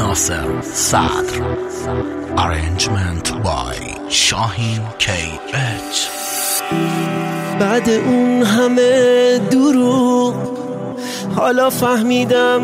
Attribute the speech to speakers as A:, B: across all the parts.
A: ناصر صدر. Arrangement by شاهین KH.
B: بعد اون همه دروغ حالا فهمیدم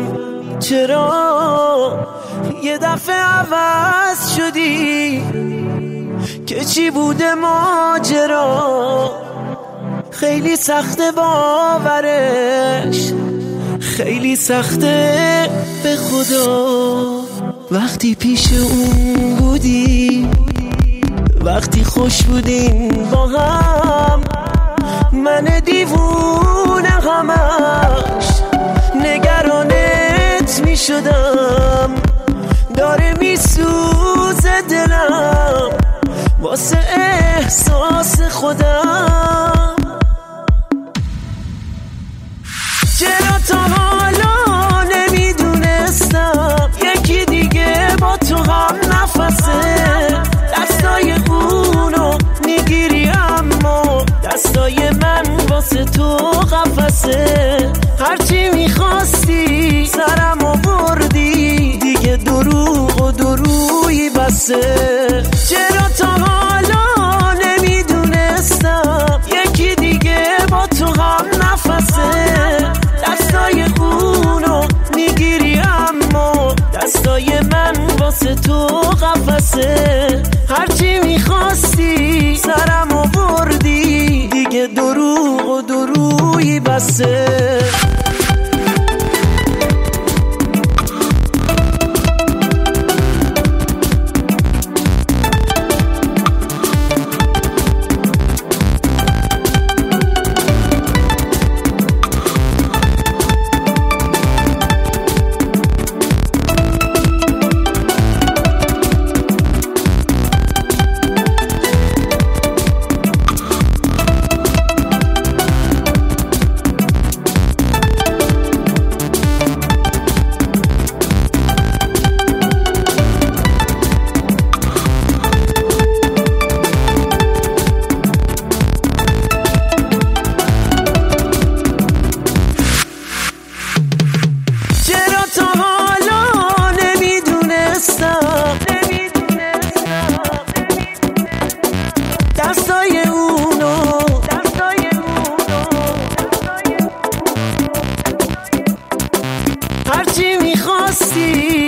B: چرا یه دفعه عوض شدی، که چی بوده ماجرا. خیلی سخته باورش، خیلی سخته به خدا. وقتی پیش اون بودی، وقتی خوش بودین با هم، من دیوونه همش نگرانت می شدم. داره می سوزه دلم واسه احساس خودم. چرا تا حالا نمیدونستم یکی دیگه با تو هم نفسه. دستای اونو میگیری اما دستای من واسه تو قفسه. هرچی میخواستی سرم آوردی، دیگه دروغ و درویی بسه. چرا تا حالا نمیدونستم یکی دیگه با تو هم نفسه. دستای اونو میگیری اما دستای من واسه تو قفسه. هرچی میخواستی سرم آوردی، دیگه دروغ و درویی بسه. دستای اونو هرچی میخواستی